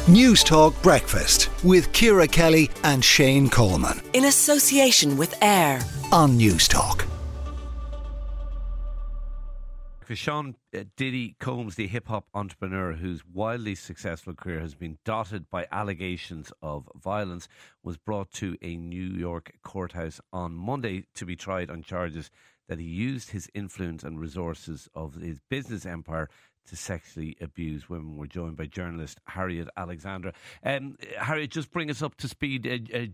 News Talk Breakfast with Ciara Kelly and Shane Coleman. In association with AIR On News Talk. Sean Diddy Combs, the hip-hop entrepreneur whose wildly successful career has been dotted by allegations of violence, was brought to a New York courthouse on Monday to be tried on charges that he used his influence and resources of his business empire to sexually abuse women. We're joined by journalist Harriet Alexander. Harriet, just bring us up to speed.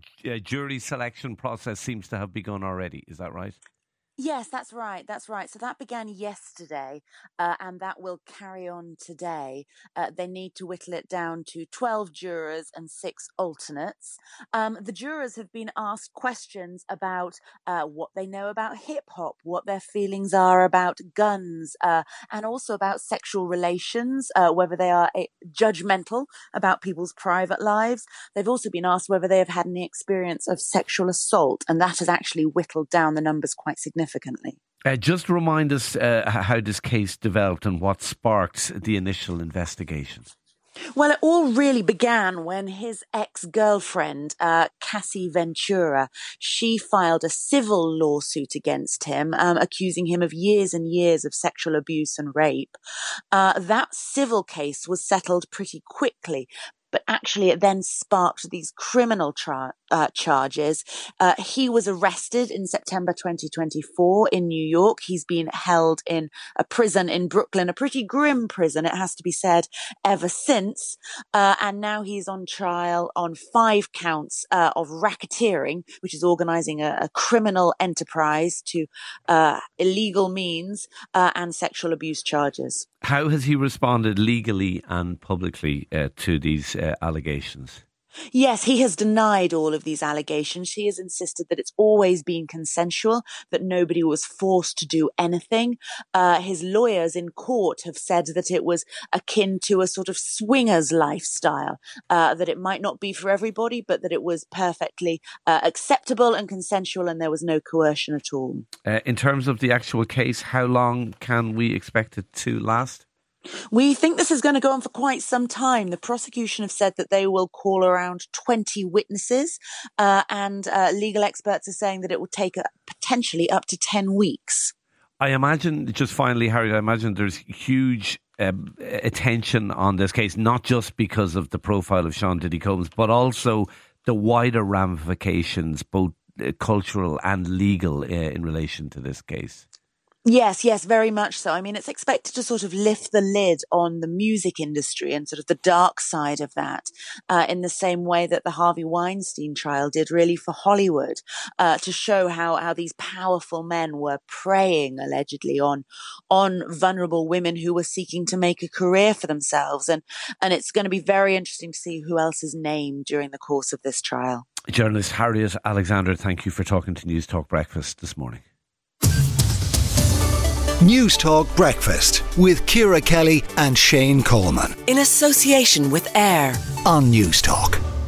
A jury selection process seems to have begun already. Is that right? Yes, that's right. That's right. So that began yesterday, and that will carry on today. They need to whittle it down to 12 jurors and 6 alternates. The jurors have been asked questions about what they know about hip hop, what their feelings are about guns, and also about sexual relations, whether they are judgmental about people's private lives. They've also been asked whether they have had any experience of sexual assault, and that has actually whittled down the numbers quite significantly. Just remind us how this case developed and what sparked the initial investigations. Well, it all really began when his ex-girlfriend, Cassie Ventura, she filed a civil lawsuit against him, accusing him of years and years of sexual abuse and rape. That civil case was settled pretty quickly. But actually, it then sparked these criminal charges. He was arrested in September 2024 in New York. He's been held in a prison in Brooklyn, a pretty grim prison, it has to be said, ever since. And now he's on trial on 5 counts of racketeering, which is organising a criminal enterprise to illegal means, and sexual abuse charges. How has he responded legally and publicly to these allegations? Yes, he has denied all of these allegations. He has insisted that it's always been consensual, that nobody was forced to do anything. His lawyers in court have said that it was akin to a sort of swingers lifestyle, that it might not be for everybody, but that it was perfectly acceptable and consensual, and there was no coercion at all. In terms of the actual case, how long can we expect it to last? We think this is going to go on for quite some time. The prosecution have said that they will call around 20 witnesses, and legal experts are saying that it will take potentially up to 10 weeks. I imagine, just finally, Harry, I imagine there's huge attention on this case, not just because of the profile of Sean Diddy Combs, but also the wider ramifications, both cultural and legal, in relation to this case. Yes, very much so. I mean, it's expected to sort of lift the lid on the music industry and sort of the dark side of that, in the same way that the Harvey Weinstein trial did really for Hollywood, to show how these powerful men were preying allegedly on vulnerable women who were seeking to make a career for themselves. And it's going to be very interesting to see who else is named during the course of this trial. Journalist Harriet Alexander, thank you for talking to News Talk Breakfast this morning. News Talk Breakfast with Ciara Kelly and Shane Coleman. in association with AIR On News Talk.